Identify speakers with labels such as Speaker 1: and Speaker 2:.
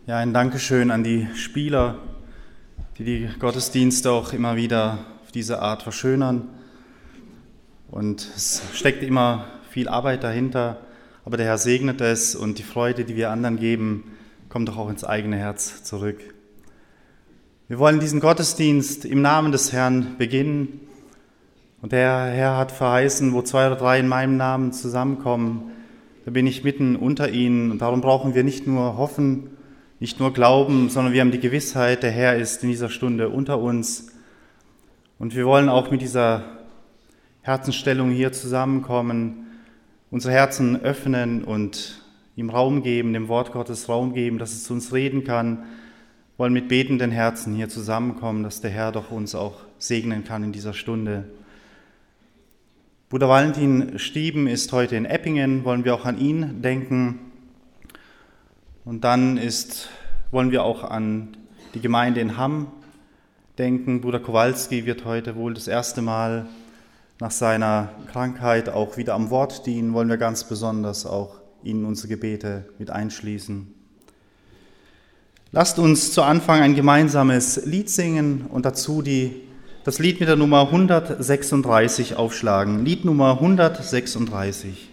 Speaker 1: Ja, ein Dankeschön an die Spieler, die die Gottesdienste auch immer wieder auf diese Art verschönern. Und es steckt immer viel Arbeit dahinter, aber der Herr segnet es und die Freude, die wir anderen geben, kommt doch auch ins eigene Herz zurück. Wir wollen diesen Gottesdienst im Namen des Herrn beginnen. Und der Herr hat verheißen, wo 2 oder 3 in meinem Namen zusammenkommen, da bin ich mitten unter ihnen. Und darum brauchen wir nicht nur hoffen, nicht nur glauben, sondern wir haben die Gewissheit, der Herr ist in dieser Stunde unter uns. Und wir wollen auch mit dieser Herzensstellung hier zusammenkommen, unsere Herzen öffnen und ihm Raum geben, dem Wort Gottes Raum geben, dass es zu uns reden kann. Wir wollen mit betenden Herzen hier zusammenkommen, dass der Herr doch uns auch segnen kann in dieser Stunde. Bruder Valentin Stieben ist heute in Eppingen, wollen wir auch an ihn denken. Und dann wollen wir auch an die Gemeinde in Hamm denken. Bruder Kowalski wird heute wohl das erste Mal nach seiner Krankheit auch wieder am Wort dienen. Wollen wir ganz besonders auch ihn in unsere Gebete mit einschließen. Lasst uns zu Anfang ein gemeinsames Lied singen und dazu das Lied mit der Nummer 136 aufschlagen. Lied Nummer 136.